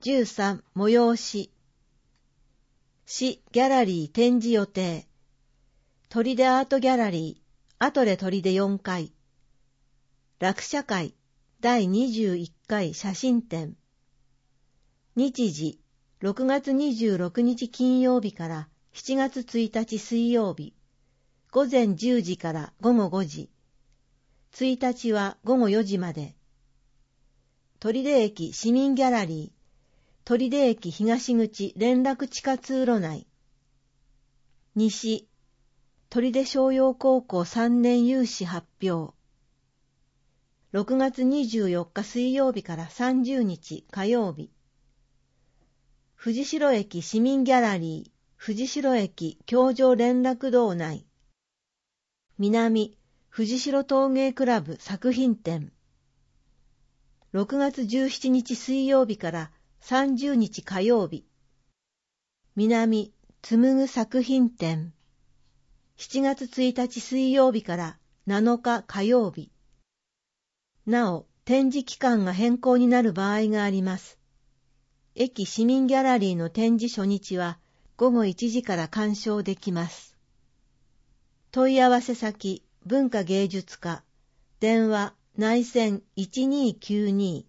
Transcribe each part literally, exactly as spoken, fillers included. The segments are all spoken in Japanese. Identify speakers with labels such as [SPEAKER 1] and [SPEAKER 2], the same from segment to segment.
[SPEAKER 1] じゅうさん、催し。市ギャラリー展示予定。砦アートギャラリー、アトレ砦よんかい。落写会、だいにじゅういっかい写真展。日時、ろくがつにじゅうろくにち金曜日からしちがつついたち水曜日。午前じゅうじから午後ごじ。いちにちは午後よじまで。砦駅市民ギャラリー、砦駅東口連絡地下通路内。西、砦商陽高校さんねん有志発表。ろくがつにじゅうよっか水曜日からさんじゅうにち火曜日。藤代駅市民ギャラリー、藤代駅橋上連絡道内。南、藤代陶芸クラブ作品展。ろくがつじゅうしちにち水曜日からさんじゅうにち火曜日。南、紡ぐ作品展。しちがつついたち水曜日からなのか火曜日。なお、展示期間が変更になる場合があります。駅市民ギャラリーの展示初日はごごいちじから鑑賞できます。問い合わせ先、文化芸術課、電話、内線いちにーきゅうに。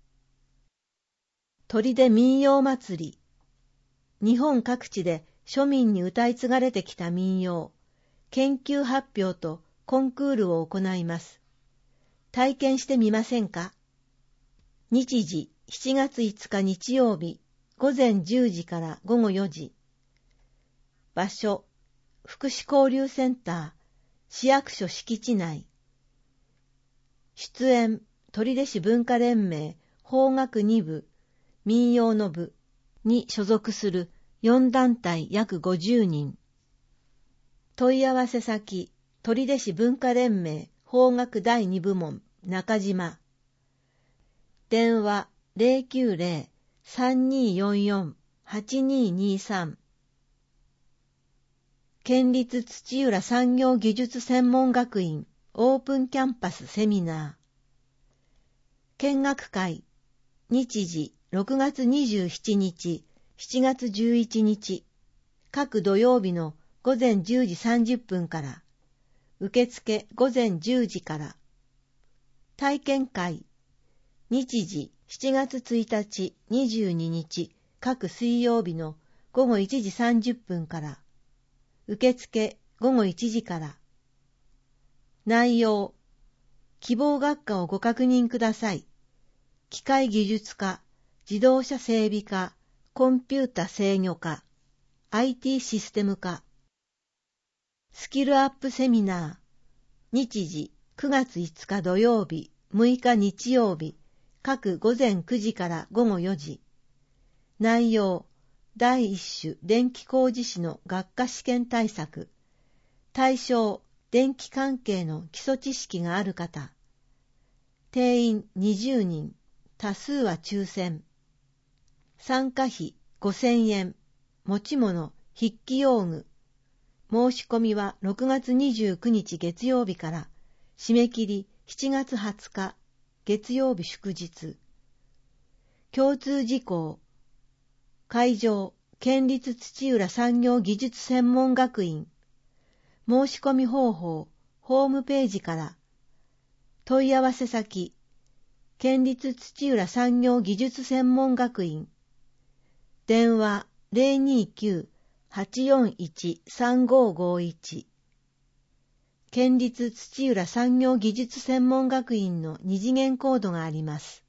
[SPEAKER 1] 砦民謡祭り。日本各地で庶民に歌い継がれてきた民謡、研究発表とコンクールを行います。体験してみませんか？日時、しちがついつか日曜日、午前じゅうじから午後よじ。場所、福祉交流センター、市役所敷地内。出演、取手市文化連盟、邦楽に部、民謡の部に所属するよんだんたい約ごじゅうにん。問い合わせ先、取手市文化連盟、邦楽だいに部門、中島。電話 ゼロきゅうゼロ さんにーよんよん はちにーにーさん。県立土浦産業技術専門学院オープンキャンパスセミナー。見学会。日時ろくがつにじゅうしちにち、しちがつじゅういちにち。各土曜日の午前じゅうじさんじゅっぷんから。受付午前じゅうじから。体験会。日時しちがつついたち、にじゅうににち。各水曜日の午後いちじさんじゅっぷんから。受付午後いちじから。内容。希望学科をご確認ください。機械技術科、自動車整備科、コンピュータ制御科、アイティー システム科。スキルアップセミナー。日時くがついつか土曜日、むいか日曜日、各午前くじから午後よじ。内容。第一種電気工事士の学科試験対策。対象、電気関係の基礎知識がある方。定員にじゅうにん、多数は抽選。参加費ごせんえん、持ち物、筆記用具。申し込みはろくがつにじゅうくにち月曜日から、締め切りしちがつはつか、月曜日祝日。共通事項。会場、県立土浦産業技術専門学院。申し込み方法、ホームページから。問い合わせ先、県立土浦産業技術専門学院。電話 ゼロにーきゅう はちよんいち さんごーごーいち。県立土浦産業技術専門学院の二次元コードがあります。